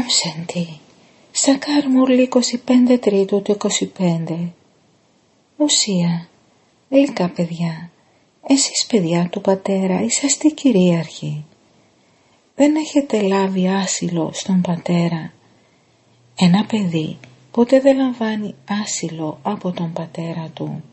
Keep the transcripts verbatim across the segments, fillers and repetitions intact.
Ομ Σαντι. Σακάρ Μουρλή είκοσι πέντε Τρίτου του είκοσι πέντε. Ουσία, γλυκά παιδιά, εσείς παιδιά του πατέρα είσαστε κυρίαρχοι. Δεν έχετε λάβει άσυλο στον πατέρα. Ένα παιδί ποτέ δεν λαμβάνει άσυλο από τον πατέρα του.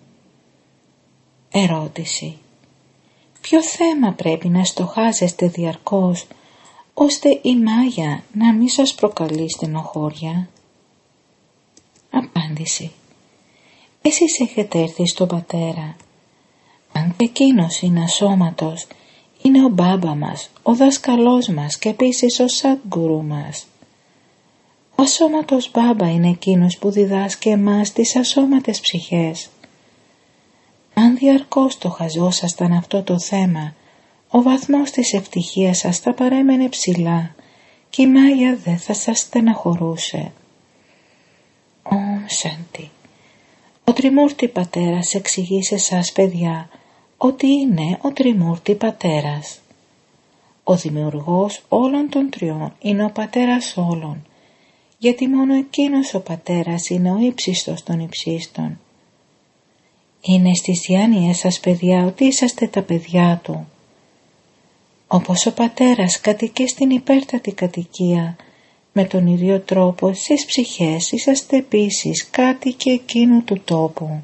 Ερώτηση. Ποιο θέμα πρέπει να στοχάζεστε διαρκώς, ώστε η μάγια να μην σας προκαλεί στενοχώρια? Απάντηση. Εσείς έχετε έρθει στον πατέρα. Αν και εκείνος είναι ασώματος, είναι ο μπάμπα μας, ο δάσκαλός μας και επίσης ο Σαντγκουρού μας. Ο ασώματος μπάμπα είναι εκείνος που διδάσκει εμάς τις ασώματες ψυχές. Αν διαρκώς το χαζόσασταν αυτό το θέμα, ο βαθμός της ευτυχίας σας θα παρέμενε ψηλά και η μάγια δεν θα σας στεναχωρούσε. Ομ Σαντι. Ο Τριμούρτη πατέρας εξηγεί σε εσάς παιδιά ότι είναι ο Τριμούρτη πατέρας. Ο δημιουργός όλων των τριών είναι ο πατέρας όλων, γιατί μόνο εκείνος ο πατέρας είναι ο ύψιστος των υψίστων. Είναι στις διάνοιες σας παιδιά ότι είσαστε τα παιδιά του. Όπως ο πατέρας κατοικεί στην υπέρτατη κατοικία, με τον ίδιο τρόπο στις ψυχές είσαστε επίσης κάτοικοι εκείνου του τόπου.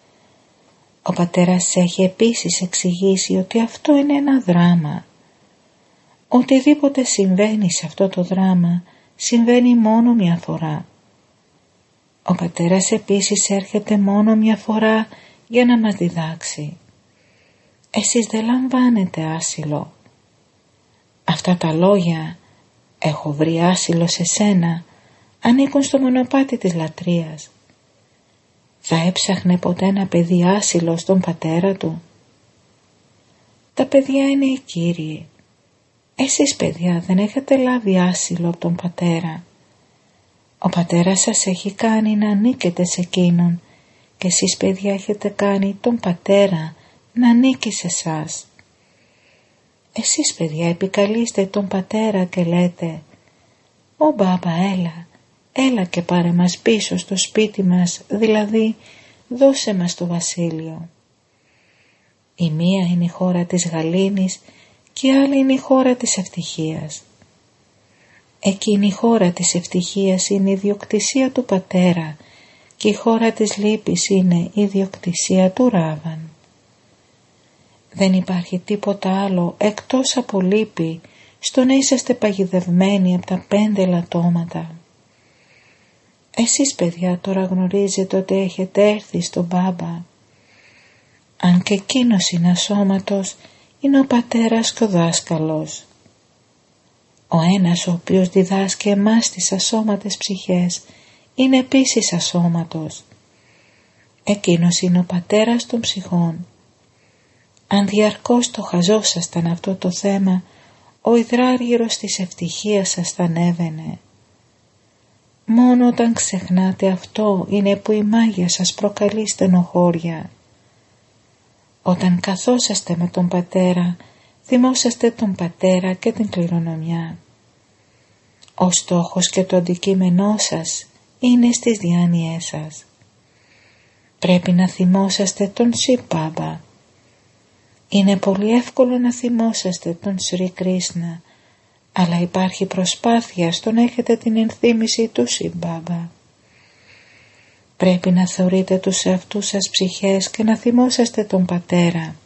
Ο πατέρας έχει επίσης εξηγήσει ότι αυτό είναι ένα δράμα. Οτιδήποτε συμβαίνει σε αυτό το δράμα συμβαίνει μόνο μια φορά. Ο πατέρας επίσης έρχεται μόνο μια φορά για να μας διδάξει. Εσείς δεν λαμβάνετε άσυλο. Αυτά τα λόγια «έχω βρει άσυλο σε σένα» ανήκουν στο μονοπάτι της λατρείας. Θα έψαχνε ποτέ ένα παιδί άσυλο στον πατέρα του? Τα παιδιά είναι οι κύριοι. Εσείς παιδιά δεν έχετε λάβει άσυλο από τον πατέρα. Ο πατέρας σας έχει κάνει να ανήκετε σε εκείνον και εσείς παιδιά έχετε κάνει τον πατέρα να ανήκει σε εσάς. Εσείς παιδιά επικαλείστε τον πατέρα και λέτε «Ω μπάμπα έλα, έλα και πάρε μας πίσω στο σπίτι μας, δηλαδή δώσε μας το βασίλειο». Η μία είναι η χώρα της γαλήνης και η άλλη είναι η χώρα της ευτυχίας. Εκείνη η χώρα της ευτυχίας είναι η ιδιοκτησία του πατέρα και η χώρα της λύπης είναι η ιδιοκτησία του Ράβαν. Δεν υπάρχει τίποτα άλλο εκτός από λύπη στο να είσαστε παγιδευμένοι από τα πέντε λατώματα. Εσείς παιδιά τώρα γνωρίζετε ότι έχετε έρθει στον μπάμπα. Αν και εκείνος είναι ασώματος, είναι ο πατέρας και ο δάσκαλος. Ο ένας ο οποίος διδάσκει εμάς τις ασώματες ψυχές είναι επίσης ασώματος. Εκείνος είναι ο πατέρας των ψυχών. Αν διαρκώς το χαζόσασταν αυτό το θέμα, ο υδράργυρος της ευτυχίας σας θα ανέβαινε. Μόνο όταν ξεχνάτε αυτό είναι που η μάγια σας προκαλεί στενοχώρια. Όταν καθόσαστε με τον πατέρα, θυμόσαστε τον πατέρα και την κληρονομιά. Ο στόχος και το αντικείμενό σας είναι στις διάνοιές σας. Πρέπει να θυμόσαστε τον Σι Μπάμπα. Είναι πολύ εύκολο να θυμόσαστε τον Σρι Κρίσνα, αλλά υπάρχει προσπάθεια στο να έχετε την ενθύμηση του Σι Μπάμπα. Πρέπει να θεωρείτε τους εαυτούς σας ψυχές και να θυμόσαστε τον πατέρα.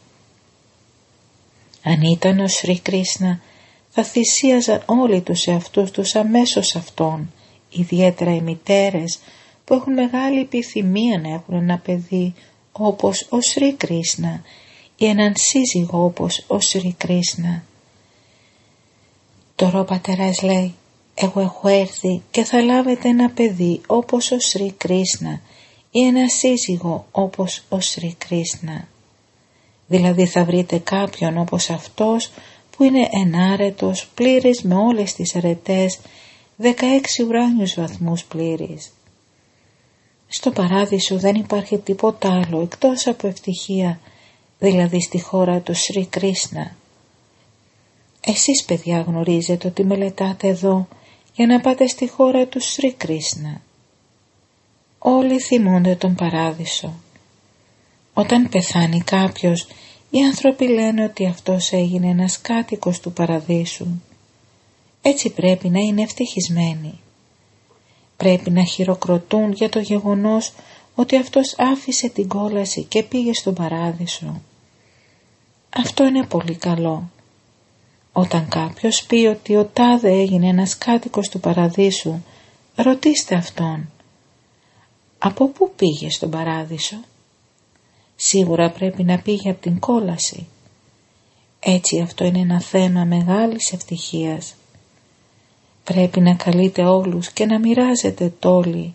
Αν ήταν ο Σρι Κρίσνα, θα θυσίαζαν όλοι τους εαυτούς τους αμέσως αυτόν, ιδιαίτερα οι μητέρες που έχουν μεγάλη επιθυμία να έχουν ένα παιδί όπως ο Σρι Κρίσνα ή έναν σύζυγο όπως ο Σρι Κρίσνα. Τώρα ο πατέρας λέει, εγώ έχω έρθει και θα λάβετε ένα παιδί όπως ο Σρι Κρίσνα ή ένα σύζυγο όπως ο Σρι Κρίσνα. Δηλαδή θα βρείτε κάποιον όπως αυτός που είναι ενάρετος, πλήρης με όλες τις αρετές, δεκαέξι ουράνιους βαθμούς πλήρης. Στο παράδεισο δεν υπάρχει τίποτα άλλο εκτός από ευτυχία, δηλαδή στη χώρα του Σρι Κρίσνα. Εσείς παιδιά γνωρίζετε ότι μελετάτε εδώ για να πάτε στη χώρα του Σρι Κρίσνα. Όλοι θυμούνται τον παράδεισο. Όταν πεθάνει κάποιος, οι άνθρωποι λένε ότι αυτός έγινε ένας κάτοικος του παραδείσου. Έτσι πρέπει να είναι ευτυχισμένοι. Πρέπει να χειροκροτούν για το γεγονός ότι αυτός άφησε την κόλαση και πήγε στον παράδεισο. Αυτό είναι πολύ καλό. Όταν κάποιος πει ότι ο τάδε έγινε ένας κάτοικος του παραδείσου, ρωτήστε αυτόν. Από πού πήγε στον παράδεισο? Σίγουρα πρέπει να πήγε από την κόλαση. Έτσι αυτό είναι ένα θέμα μεγάλης ευτυχίας. Πρέπει να καλείτε όλους και να μοιράζετε τόλοι.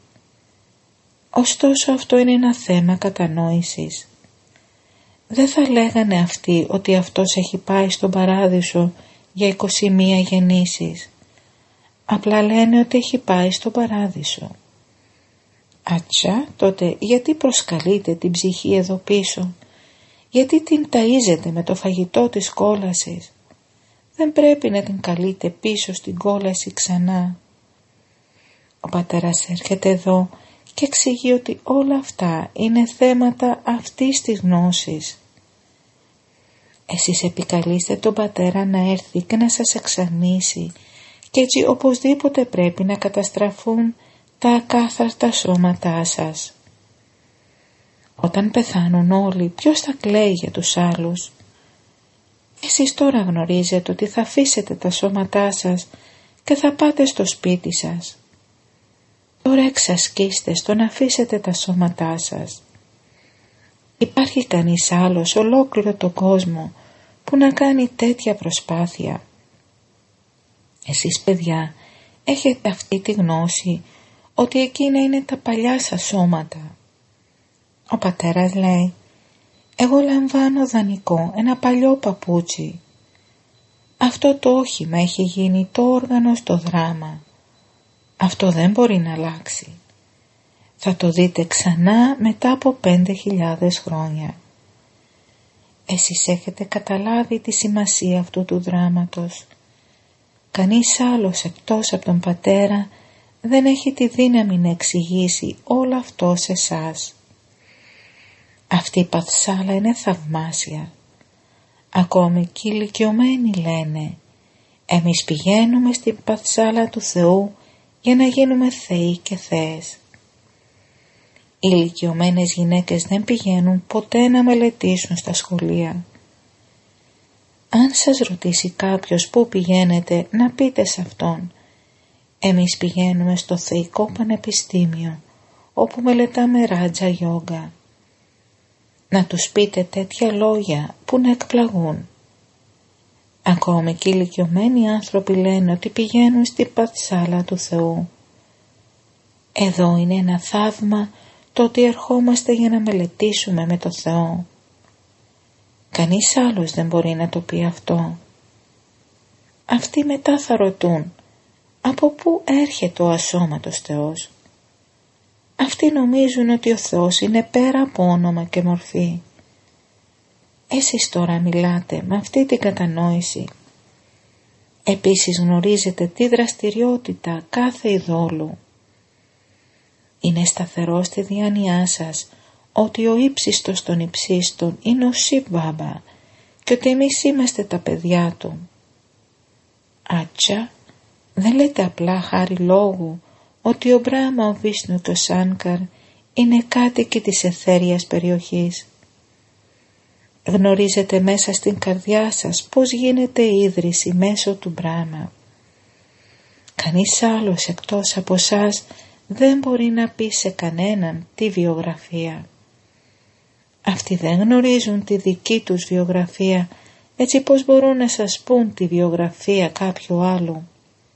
Ωστόσο αυτό είναι ένα θέμα κατανόησης. Δεν θα λέγανε αυτοί ότι αυτός έχει πάει στον παράδεισο για είκοσι μία γεννήσεις. Απλά λένε ότι έχει πάει στον παράδεισο. Ατσά, τότε γιατί προσκαλείτε την ψυχή εδώ πίσω? Γιατί την ταΐζετε με το φαγητό της κόλασης? Δεν πρέπει να την καλείτε πίσω στην κόλαση ξανά. Ο πατέρας έρχεται εδώ και εξηγεί ότι όλα αυτά είναι θέματα αυτής της γνώσης. Εσείς επικαλείστε τον πατέρα να έρθει και να σας εξαρνήσει και έτσι οπωσδήποτε πρέπει να καταστραφούν τα ακάθαρτα σώματά σας. Όταν πεθάνουν όλοι, ποιος θα κλαίει για τους άλλους? Εσείς τώρα γνωρίζετε ότι θα αφήσετε τα σώματά σας και θα πάτε στο σπίτι σας. Τώρα εξασκήστε στο να αφήσετε τα σώματά σας. Υπάρχει κανείς άλλος ολόκληρο τον κόσμο που να κάνει τέτοια προσπάθεια? Εσείς παιδιά έχετε αυτή τη γνώση ότι εκείνα είναι τα παλιά σας σώματα. Ο πατέρας λέει, εγώ λαμβάνω δανεικό ένα παλιό παπούτσι. Αυτό το όχημα έχει γίνει το όργανο στο δράμα. Αυτό δεν μπορεί να αλλάξει. Θα το δείτε ξανά μετά από πέντε χιλιάδες χρόνια. Εσείς έχετε καταλάβει τη σημασία αυτού του δράματος. Κανείς άλλος εκτός από τον πατέρα δεν έχει τη δύναμη να εξηγήσει όλο αυτό σε εσάς. Αυτή η παθσάλα είναι θαυμάσια. Ακόμη και οι ηλικιωμένοι λένε, εμείς πηγαίνουμε στην παθσάλα του Θεού για να γίνουμε θεοί και θεές. Οι ηλικιωμένες γυναίκες δεν πηγαίνουν ποτέ να μελετήσουν στα σχολεία. Αν σας ρωτήσει κάποιος πού πηγαίνετε, να πείτε σε αυτόν, εμείς πηγαίνουμε στο Θεϊκό Πανεπιστήμιο, όπου μελετάμε ράτζα γιόγκα. Να τους πείτε τέτοια λόγια που να εκπλαγούν. Ακόμη και οι ηλικιωμένοι άνθρωποι λένε ότι πηγαίνουν στην παθσάλα του Θεού. Εδώ είναι ένα θαύμα το ότι ερχόμαστε για να μελετήσουμε με το Θεό. Κανείς άλλος δεν μπορεί να το πει αυτό. Αυτοί μετά θα ρωτούν, από πού έρχεται ο ασώματος Θεός? Αυτοί νομίζουν ότι ο Θεός είναι πέρα από όνομα και μορφή. Εσείς τώρα μιλάτε με αυτή την κατανόηση. Επίσης γνωρίζετε τη δραστηριότητα κάθε ειδόλου. Είναι σταθερό στη διάνοιά σας ότι ο ύψιστος των υψίστων είναι ο Σιβ Μπάμπα και ότι εμείς είμαστε τα παιδιά του. Άτσα, δεν λέτε απλά χάρη λόγου ότι ο Μπράμα, ο Βίσνου και ο Σάνκαρ είναι κάτοικοι της αιθέριας περιοχής. Γνωρίζετε μέσα στην καρδιά σας πώς γίνεται η ίδρυση μέσω του Μπράμα. Κανείς άλλος εκτός από σας δεν μπορεί να πει σε κανέναν τη βιογραφία. Αυτοί δεν γνωρίζουν τη δική τους βιογραφία, έτσι πώς μπορούν να σας πούν τη βιογραφία κάποιου άλλου?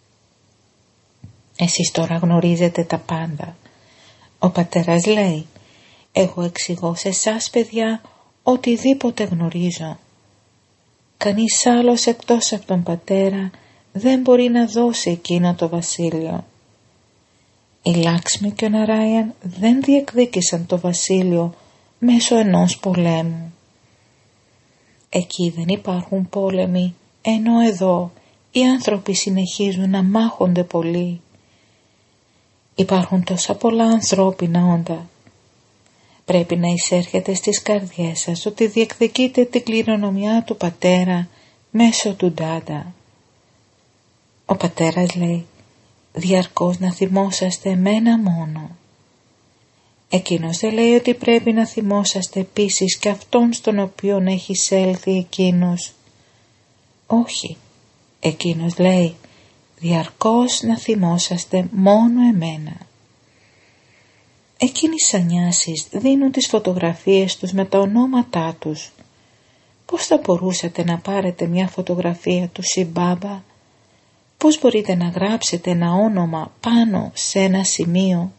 Εσείς τώρα γνωρίζετε τα πάντα. Ο πατέρας λέει, εγώ εξηγώ σε εσάς παιδιά οτιδήποτε γνωρίζω. Κανείς άλλος εκτός από τον πατέρα δεν μπορεί να δώσει εκείνο το βασίλειο. Η Λάξμη και ο Ναράιαν δεν διεκδίκησαν το βασίλειο μέσω ενός πολέμου. Εκεί δεν υπάρχουν πόλεμοι, ενώ εδώ οι άνθρωποι συνεχίζουν να μάχονται πολύ. Υπάρχουν τόσα πολλά ανθρώπινα όντα. Πρέπει να εισέρχεται στις καρδιές σας ότι διεκδικείτε την κληρονομιά του πατέρα μέσω του ντάντα. Ο πατέρας λέει διαρκώς να θυμόσαστε εμένα μόνο. Εκείνος δεν λέει ότι πρέπει να θυμόσαστε επίσης και αυτόν στον οποίον έχει έλθει εκείνος. Όχι, εκείνος λέει διαρκώς να θυμόσαστε μόνο εμένα. Εκείνοι οι σανιάσεις δίνουν τις φωτογραφίες τους με τα ονόματά τους. Πώς θα μπορούσατε να πάρετε μια φωτογραφία του Σιμπάμπα? Πώς μπορείτε να γράψετε ένα όνομα πάνω σε ένα σημείο?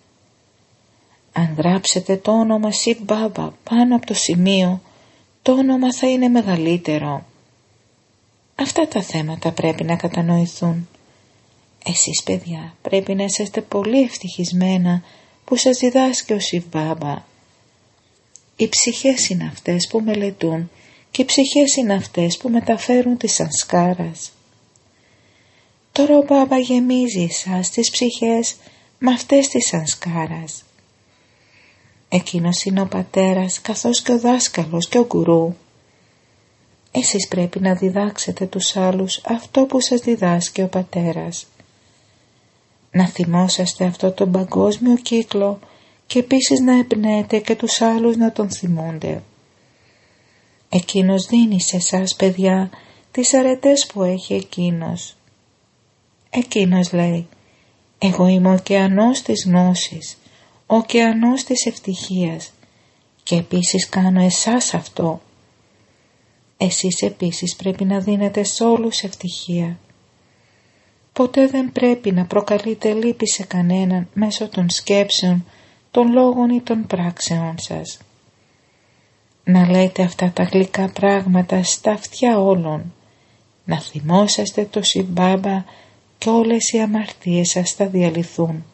Αν γράψετε το όνομα Σιμπάμπα πάνω από το σημείο, το όνομα θα είναι μεγαλύτερο. Αυτά τα θέματα πρέπει να κατανοηθούν. Εσείς παιδιά πρέπει να είσαστε πολύ ευτυχισμένα που σας διδάσκει ο Σιβ-Μπάμπα. Οι ψυχές είναι αυτές που μελετούν και οι ψυχές είναι αυτές που μεταφέρουν τη σανσκάρας. Τώρα ο Μπάμπα γεμίζει εσάς τις ψυχές με αυτές τις σανσκάρας. Εκείνος είναι ο πατέρας καθώς και ο δάσκαλος και ο γκουρού. Εσείς πρέπει να διδάξετε τους άλλους αυτό που σας διδάσκει ο πατέρας. Να θυμόσαστε αυτό τον παγκόσμιο κύκλο και επίσης να εμπνέετε και τους άλλους να τον θυμούνται. Εκείνος δίνει σε εσάς παιδιά τις αρετές που έχει εκείνος. Εκείνος λέει «Εγώ είμαι ο ωκεανός της γνώσης, ο ωκεανός της ευτυχίας και επίσης κάνω εσάς αυτό». Εσείς επίσης πρέπει να δίνετε σε όλους ευτυχία. Ποτέ δεν πρέπει να προκαλείτε λύπη σε κανέναν μέσω των σκέψεων, των λόγων ή των πράξεων σας. Να λέτε αυτά τα γλυκά πράγματα στα αυτιά όλων. Να θυμόσαστε το Σιμπάμπα και όλες οι αμαρτίες σας θα διαλυθούν.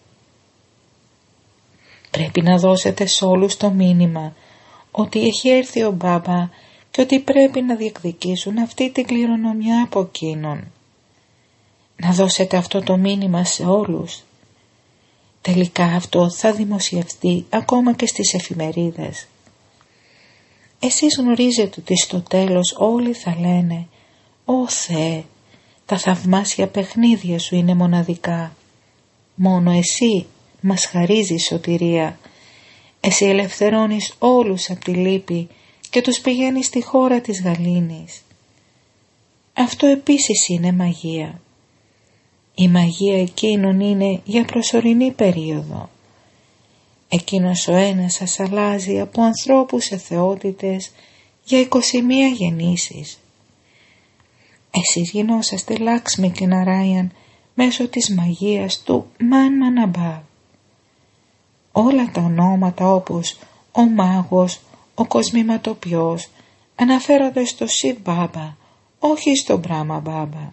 Πρέπει να δώσετε σε όλους το μήνυμα ότι έχει έρθει ο Μπάμπα και ότι πρέπει να διεκδικήσουν αυτή την κληρονομιά από εκείνον. Να δώσετε αυτό το μήνυμα σε όλους. Τελικά αυτό θα δημοσιευτεί ακόμα και στις εφημερίδες. Εσείς γνωρίζετε ότι στο τέλος όλοι θα λένε «Ω Θεέ, τα θαυμάσια παιχνίδια σου είναι μοναδικά. Μόνο εσύ μας χαρίζεις σωτηρία. Εσύ ελευθερώνεις όλους από τη λύπη και τους πηγαίνεις στη χώρα της γαλήνης». Αυτό επίσης είναι μαγεία. Η μαγεία εκείνων είναι για προσωρινή περίοδο. Εκείνος ο ένας σας αλλάζει από ανθρώπους σε θεότητες για είκοσι μία γεννήσεις. Εσείς γινόσαστε Λάξμι και Ναράιαν μέσω της μαγείας του Μαν Μαναμπά. Όλα τα ονόματα όπως ο μάγος, ο κοσμηματοποιός αναφέρονται στο Σιβ-Μπάμπα, όχι στο Μπράμα Μπάμπα.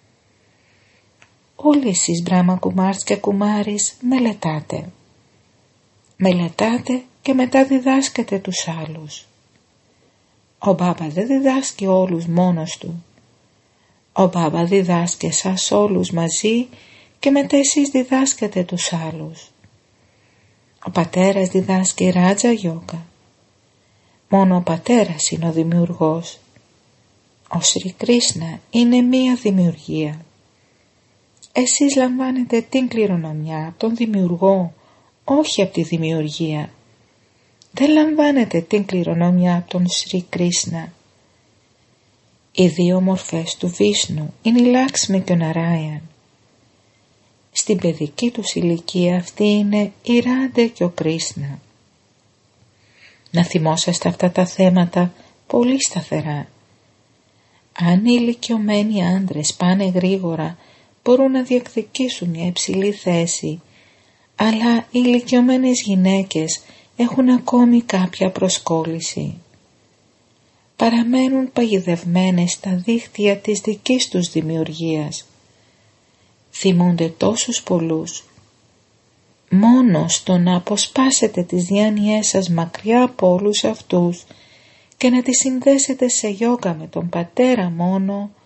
Όλοι εσείς Μπράμα Κουμάρς και Κουμάρις μελετάτε. Μελετάτε και μετά διδάσκετε τους άλλους. Ο Μπάμπα δεν διδάσκει όλους μόνος του. Ο Μπάμπα διδάσκει εσάς όλους μαζί και μετά εσείς διδάσκετε τους άλλους. Ο πατέρας διδάσκει Ράτζα Γιόγκα. Μόνο ο πατέρας είναι ο δημιουργός. Ο Σρι Κρίσνα είναι μία δημιουργία. Εσείς λαμβάνετε την κληρονομιά από τον δημιουργό, όχι από τη δημιουργία. Δεν λαμβάνετε την κληρονομιά από τον Σρι Κρίσνα. Οι δύο μορφές του Βίσνου είναι η Λάξμι και ο Ναράιαν. Στην παιδική τους ηλικία αυτή είναι η Ράντε και ο Κρίσνα. Να θυμόσαστε αυτά τα θέματα πολύ σταθερά. Αν οι ηλικιωμένοι άντρες πάνε γρήγορα, μπορούν να διεκδικήσουν μια υψηλή θέση, αλλά οι ηλικιωμένες γυναίκες έχουν ακόμη κάποια προσκόλληση. Παραμένουν παγιδευμένες στα δίχτυα της δικής τους δημιουργίας. Θυμούνται τόσους πολλούς. Μόνο στο να αποσπάσετε τις διάνοιές σας μακριά από όλους αυτούς και να τις συνδέσετε σε γιόγκα με τον πατέρα μόνο,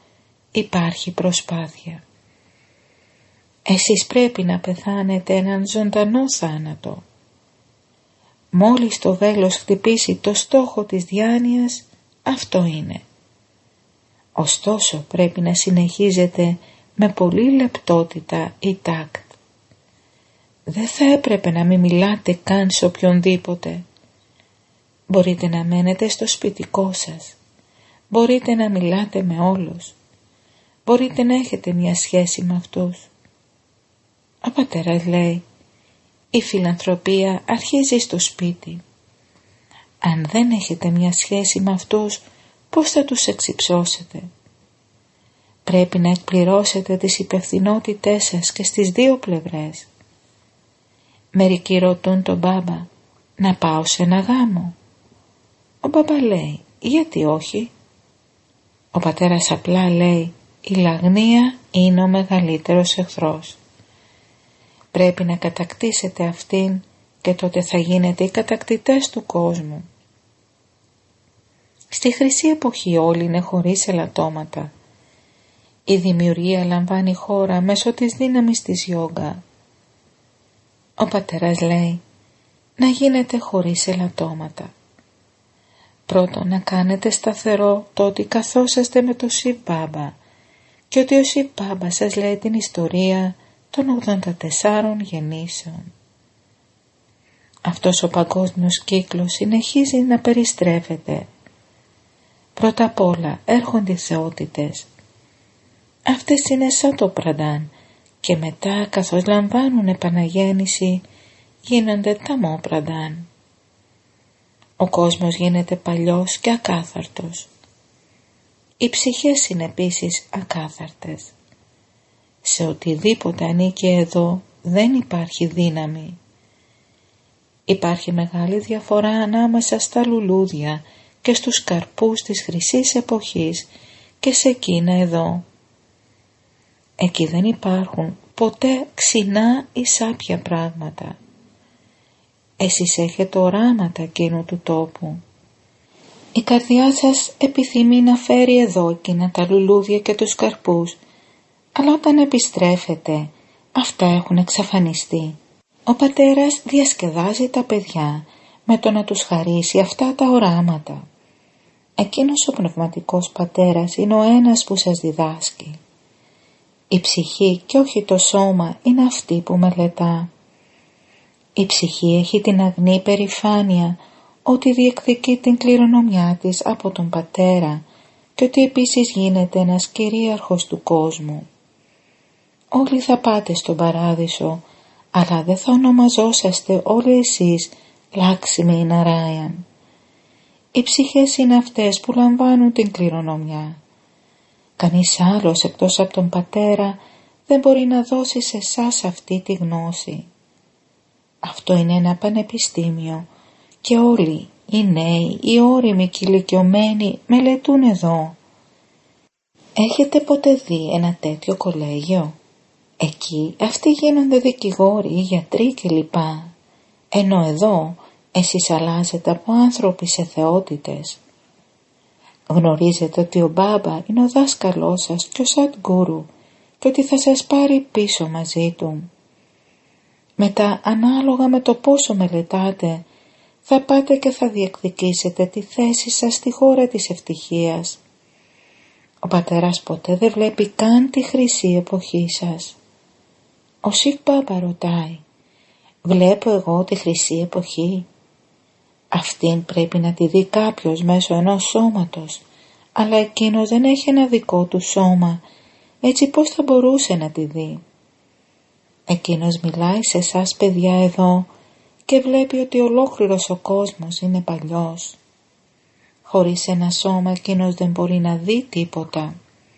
υπάρχει προσπάθεια. Εσείς πρέπει να πεθάνετε έναν ζωντανό θάνατο. Μόλις το βέλος χτυπήσει το στόχο της διάνοιας, αυτό είναι. Ωστόσο πρέπει να συνεχίζετε με πολύ λεπτότητα ή τάκτ. Δεν θα έπρεπε να μην μιλάτε καν σε οποιονδήποτε. Μπορείτε να μένετε στο σπιτικό σας. Μπορείτε να μιλάτε με όλους. Μπορείτε να έχετε μια σχέση με αυτούς. Ο πατέρας λέει, η φιλανθρωπία αρχίζει στο σπίτι. Αν δεν έχετε μια σχέση με αυτούς, πώς θα τους εξυψώσετε? Πρέπει να εκπληρώσετε τις υπευθυνότητές σας και στις δύο πλευρές. Μερικοί ρωτούν τον μπάμπα, να πάω σε ένα γάμο. Ο μπάμπα λέει, γιατί όχι? Ο πατέρας απλά λέει, η λαγνία είναι ο μεγαλύτερος εχθρός. Πρέπει να κατακτήσετε αυτήν και τότε θα γίνετε οι κατακτητές του κόσμου. Στη χρυσή εποχή όλοι είναι χωρίς ελαττώματα. Η δημιουργία λαμβάνει χώρα μέσω της δύναμης της γιόγκα. Ο πατέρας λέει, να γίνετε χωρίς ελαττώματα. Πρώτον, να κάνετε σταθερό το ότι καθόσαστε με το Σιβ Μπάμπα και ότι ο Σιβ Μπάμπα σας λέει την ιστορία των ογδόντα τεσσάρων γεννήσεων. Αυτός ο παγκόσμιος κύκλος συνεχίζει να περιστρέφεται. Πρώτα απ' όλα έρχονται οι θεότητες. Αυτές είναι σαν το πραντάν και μετά καθώς λαμβάνουν επαναγέννηση γίνονται ταμό πραντάν. Ο κόσμος γίνεται παλιός και ακάθαρτος. Οι ψυχές είναι επίσης ακάθαρτες. Σε οτιδήποτε ανήκει εδώ δεν υπάρχει δύναμη. Υπάρχει μεγάλη διαφορά ανάμεσα στα λουλούδια και στους καρπούς της χρυσής εποχής και σε εκείνα εδώ. Εκεί δεν υπάρχουν ποτέ ξινά ή σάπια πράγματα. Εσείς έχετε οράματα εκείνου του τόπου. Η καρδιά σας επιθυμεί να φέρει εδώ εκείνα τα λουλούδια και τους καρπούς, αλλά όταν επιστρέφετε αυτά έχουν εξαφανιστεί. Ο πατέρας διασκεδάζει τα παιδιά με το να τους χαρίσει αυτά τα οράματα. Εκείνος ο πνευματικός πατέρας είναι ο ένας που σας διδάσκει. Η ψυχή και όχι το σώμα είναι αυτή που μελετά. Η ψυχή έχει την αγνή περηφάνεια ότι διεκδικεί την κληρονομιά της από τον πατέρα και ότι επίσης γίνεται ένας κυρίαρχος του κόσμου. Όλοι θα πάτε στον παράδεισο, αλλά δεν θα ονομαζόσαστε όλοι εσείς Λάξιμι Ναράιαν. Οι ψυχές είναι αυτές που λαμβάνουν την κληρονομιά. Κανείς άλλος εκτός από τον πατέρα δεν μπορεί να δώσει σε εσάς αυτή τη γνώση. Αυτό είναι ένα πανεπιστήμιο και όλοι οι νέοι, οι όριμοι και οι ηλικιωμένοι μελετούν εδώ. Έχετε ποτέ δει ένα τέτοιο κολέγιο? Εκεί αυτοί γίνονται δικηγόροι, γιατροί κλπ. Ενώ εδώ εσείς αλλάζετε από άνθρωποι σε θεότητες. Γνωρίζετε ότι ο Μπάμπα είναι ο δάσκαλός σας και ο Σαντγκούρου και ότι θα σας πάρει πίσω μαζί του. Μετά, ανάλογα με το πόσο μελετάτε, θα πάτε και θα διεκδικήσετε τη θέση σας στη χώρα της ευτυχίας. Ο πατέρας ποτέ δεν βλέπει καν τη χρυσή εποχή σας. Ο Σιβ Μπάμπα ρωτάει, βλέπω εγώ τη χρυσή εποχή? Αυτήν πρέπει να τη δει κάποιος μέσω ενός σώματος, αλλά εκείνος δεν έχει ένα δικό του σώμα, έτσι πώς θα μπορούσε να τη δει? Εκείνος μιλάει σε εσάς παιδιά εδώ και βλέπει ότι ολόκληρος ο κόσμος είναι παλιός. Χωρίς ένα σώμα εκείνος δεν μπορεί να δει τίποτα.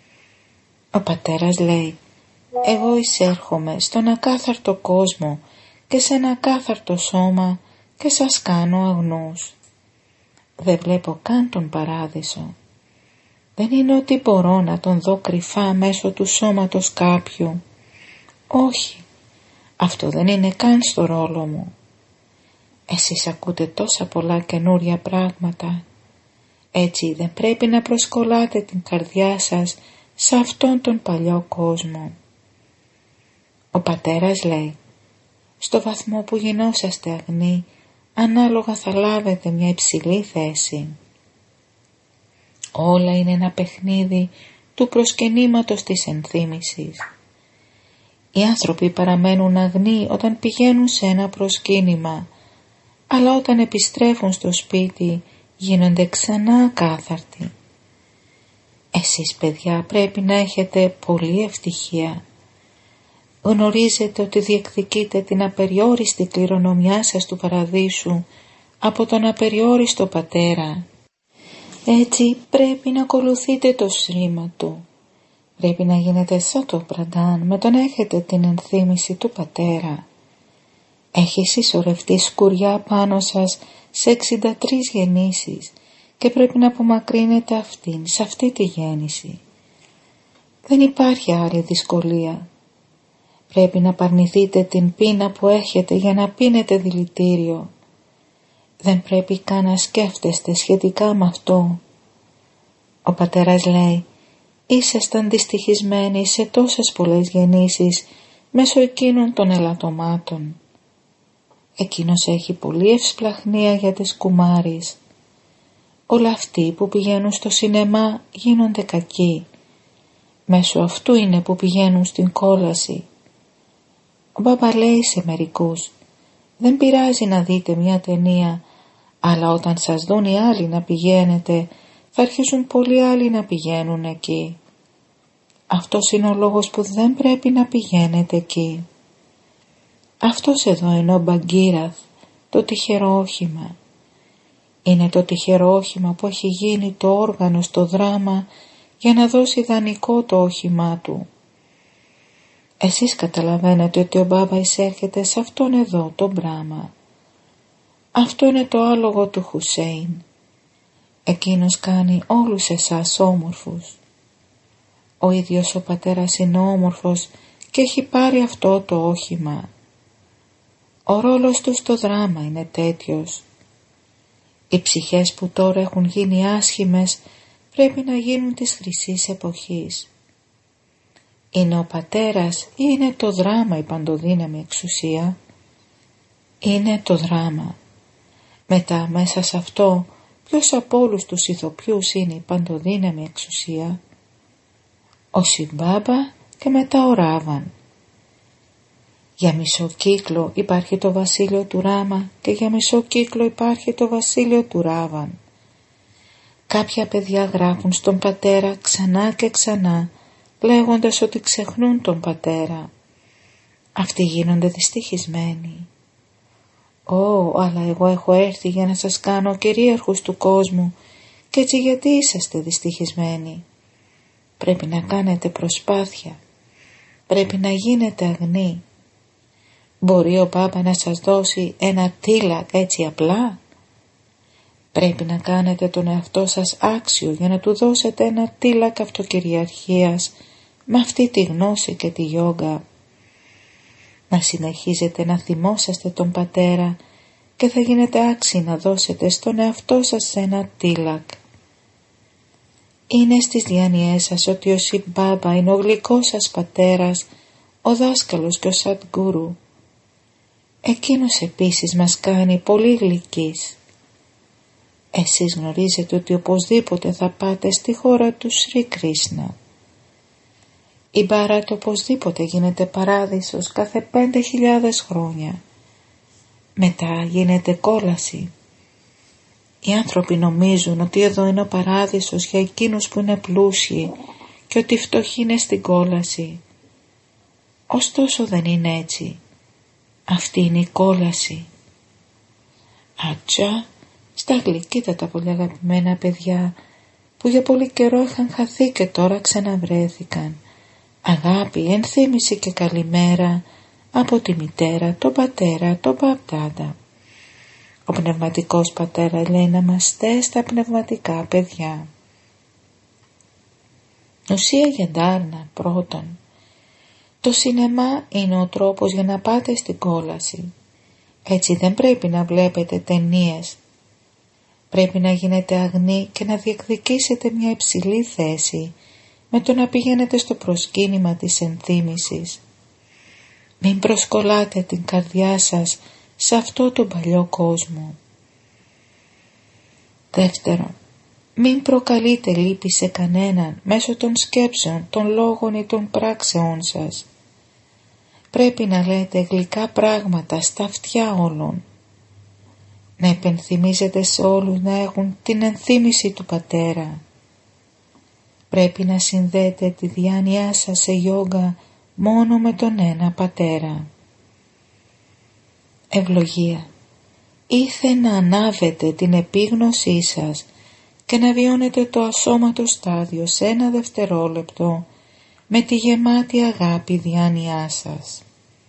Ο πατέρας λέει, εγώ εισέρχομαι στον ακάθαρτο κόσμο και σε ένα ακάθαρτο σώμα και σας κάνω αγνούς. Δεν βλέπω καν τον παράδεισο. Δεν είναι ότι μπορώ να τον δω κρυφά μέσω του σώματος κάποιου. Όχι, αυτό δεν είναι καν στο ρόλο μου. Εσείς ακούτε τόσα πολλά καινούρια πράγματα. Έτσι δεν πρέπει να προσκολάτε την καρδιά σας σε αυτόν τον παλιό κόσμο. Ο πατέρας λέει, στο βαθμό που γινόσαστε αγνοί, ανάλογα θα λάβετε μια υψηλή θέση. Όλα είναι ένα παιχνίδι του προσκυνήματος της ενθύμησης. Οι άνθρωποι παραμένουν αγνοί όταν πηγαίνουν σε ένα προσκύνημα, αλλά όταν επιστρέφουν στο σπίτι γίνονται ξανά ακάθαρτοι. Εσείς παιδιά πρέπει να έχετε πολλή ευτυχία. Γνωρίζετε ότι διεκδικείτε την απεριόριστη κληρονομιά σας του παραδείσου από τον απεριόριστο Πατέρα. Έτσι πρέπει να ακολουθείτε το σρήμα Του. Πρέπει να γίνετε σαν το Πραντάν με τον έχετε την ενθύμηση του Πατέρα. Έχει συσσωρευτεί σκουριά πάνω σας σε εξήντα τρεις γεννήσεις και πρέπει να απομακρύνετε αυτήν σε αυτή τη γέννηση. Δεν υπάρχει άλλη δυσκολία. Πρέπει να παρνηθείτε την πείνα που έχετε για να πίνετε δηλητήριο. Δεν πρέπει καν να σκέφτεστε σχετικά με αυτό. Ο Πατέρας λέει, ήσασταν δυστυχισμένοι σε τόσες πολλές γεννήσεις μέσω εκείνων των ελαττωμάτων. Εκείνος έχει πολλή ευσπλαχνία για τις κουμάρεις. Όλα αυτοί που πηγαίνουν στο σινεμά γίνονται κακοί. Μέσω αυτού είναι που πηγαίνουν στην κόλαση. Ο Μπάμπα λέει σε μερικούς, δεν πειράζει να δείτε μια ταινία, αλλά όταν σας δουν οι άλλοι να πηγαίνετε, θα αρχίσουν πολλοί άλλοι να πηγαίνουν εκεί. Αυτός είναι ο λόγος που δεν πρέπει να πηγαίνετε εκεί. Αυτός εδώ είναι ο Μπαγκίραθ, το τυχερό όχημα. Είναι το τυχερό όχημα που έχει γίνει το όργανο στο δράμα για να δώσει δανεικό το όχημά του. Εσείς καταλαβαίνετε ότι ο Μπάμπα εισέρχεται σε αυτόν εδώ το Μπράμα. Αυτό είναι το άλογο του Χουσέιν. Εκείνος κάνει όλους εσάς όμορφους. Ο ίδιος ο Πατέρας είναι όμορφος και έχει πάρει αυτό το όχημα. Ο ρόλος του στο δράμα είναι τέτοιος. Οι ψυχές που τώρα έχουν γίνει άσχημες πρέπει να γίνουν της χρυσής εποχής. Είναι ο Πατέρας ή είναι το δράμα η παντοδύναμη εξουσία? Είναι το δράμα. Μετά μέσα σε αυτό ποιος από όλους τους ηθοποιούς είναι η παντοδύναμη εξουσία? Ο Σιμπάμπα και μετά ο Ράβαν. Για μισό κύκλο υπάρχει το βασίλειο του Ράμα και για μισό κύκλο υπάρχει το βασίλειο του Ράβαν. Κάποια παιδιά γράφουν στον Πατέρα ξανά και ξανά, λέγοντας ότι ξεχνούν τον Πατέρα. Αυτοί γίνονται δυστυχισμένοι. «Ω, αλλά εγώ έχω έρθει για να σας κάνω κυρίαρχους του κόσμου και έτσι γιατί είσαστε δυστυχισμένοι? Πρέπει να κάνετε προσπάθεια. Πρέπει να γίνετε αγνοί. Μπορεί ο Πάπα να σας δώσει ένα τίλακ έτσι απλά? Πρέπει να κάνετε τον εαυτό σας άξιο για να του δώσετε ένα τίλακ αυτοκυριαρχίας με αυτή τη γνώση και τη γιόγκα. Να συνεχίζετε να θυμόσαστε τον Πατέρα και θα γίνετε άξιοι να δώσετε στον εαυτό σας ένα τίλακ. Είναι στις διάνοιές σας ότι ο Σιμπάμπα είναι ο γλυκός σας Πατέρας, ο δάσκαλος και ο Σαντγκούρου. Εκείνος επίσης μας κάνει πολύ γλυκείς. Εσείς γνωρίζετε ότι οπωσδήποτε θα πάτε στη χώρα του Σρι Κρίσνα. Η Μπάρατ οπωσδήποτε γίνεται παράδεισος κάθε πέντε χιλιάδες χρόνια. Μετά γίνεται κόλαση. Οι άνθρωποι νομίζουν ότι εδώ είναι ο παράδεισος για εκείνους που είναι πλούσιοι και ότι οι φτωχοί είναι στην κόλαση. Ωστόσο δεν είναι έτσι. Αυτή είναι η κόλαση. Ατσά, στα γλυκύτα τα πολύ αγαπημένα παιδιά που για πολύ καιρό είχαν χαθεί και τώρα ξαναβρέθηκαν. Αγάπη, ενθύμηση και καλημέρα από τη μητέρα, τον πατέρα, τον παπτάντα. Ο πνευματικός Πατέρα λέει να είμαστε στα πνευματικά παιδιά. Ουσία για Ντάρνα πρώτον. Το σινεμά είναι ο τρόπος για να πάτε στην κόλαση. Έτσι δεν πρέπει να βλέπετε ταινίες. Πρέπει να γίνετε αγνοί και να διεκδικήσετε μια υψηλή θέση με το να πηγαίνετε στο προσκύνημα της ενθύμησης. Μην προσκολάτε την καρδιά σας σε αυτό τον παλιό κόσμο. Δεύτερον, μην προκαλείτε λύπη σε κανέναν μέσω των σκέψεων, των λόγων ή των πράξεών σας. Πρέπει να λέτε γλυκά πράγματα στα αυτιά όλων. Να υπενθυμίζετε σε όλους να έχουν την ενθύμηση του Πατέρα. Πρέπει να συνδέετε τη διάνοιά σας σε γιόγκα μόνο με τον ένα Πατέρα. Ευλογία. Ήθε να ανάβετε την επίγνωσή σας και να βιώνετε το ασώματο στάδιο σε ένα δευτερόλεπτο με τη γεμάτη αγάπη διάνοιά σας.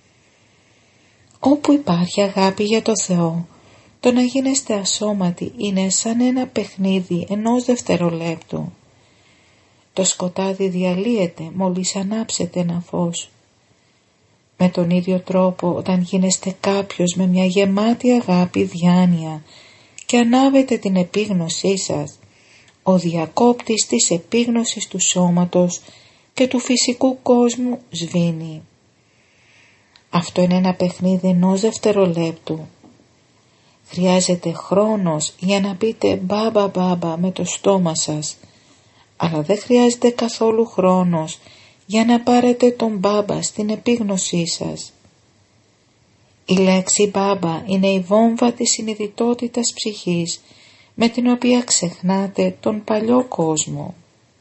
Όπου υπάρχει αγάπη για το Θεό, το να γίνεστε ασώματοι είναι σαν ένα παιχνίδι ενός δευτερολέπτου. Το σκοτάδι διαλύεται μόλις ανάψετε ένα φως. Με τον ίδιο τρόπο, όταν γίνεστε κάποιος με μια γεμάτη αγάπη διάνοια και ανάβετε την επίγνωσή σας, ο διακόπτης της επίγνωσης του σώματος και του φυσικού κόσμου σβήνει. Αυτό είναι ένα παιχνίδι ενός δευτερολέπτου. Χρειάζεται χρόνος για να πείτε μπάμπα μπάμπα με το στόμα σας, αλλά δεν χρειάζεται καθόλου χρόνος για να πάρετε τον μπάμπα στην επίγνωσή σας. Η λέξη μπάμπα είναι η βόμβα της συνειδητότητας ψυχής με την οποία ξεχνάτε τον παλιό κόσμο.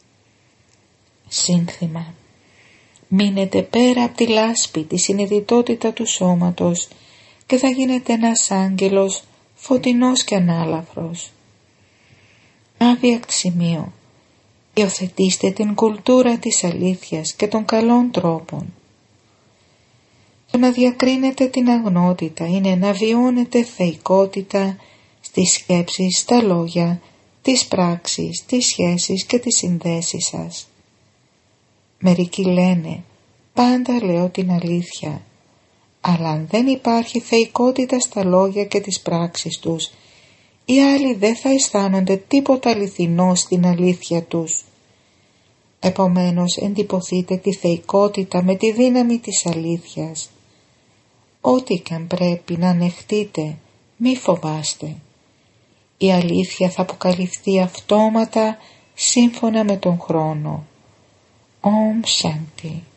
Σύνθημα. Μείνετε πέρα από τη λάσπη, τη συνειδητότητα του σώματος και θα γίνετε ένας άγγελος φωτεινός και ανάλαφρος. Άβιακ σημείο. Υιοθετήστε την κουλτούρα της αλήθειας και των καλών τρόπων. Το να διακρίνετε την αγνότητα είναι να βιώνετε θεϊκότητα στις σκέψεις, στα λόγια, τις πράξεις, τις σχέσεις και τις συνδέσεις σας. Μερικοί λένε πάντα λέω την αλήθεια, αλλά αν δεν υπάρχει θεϊκότητα στα λόγια και τις πράξεις τους, οι άλλοι δεν θα αισθάνονται τίποτα αληθινό στην αλήθεια τους. Επομένως εντυπωθείτε τη θεϊκότητα με τη δύναμη της αλήθειας. Ό,τι και αν πρέπει να ανεχτείτε, μη φοβάστε. Η αλήθεια θα αποκαλυφθεί αυτόματα σύμφωνα με τον χρόνο. Om Shanti.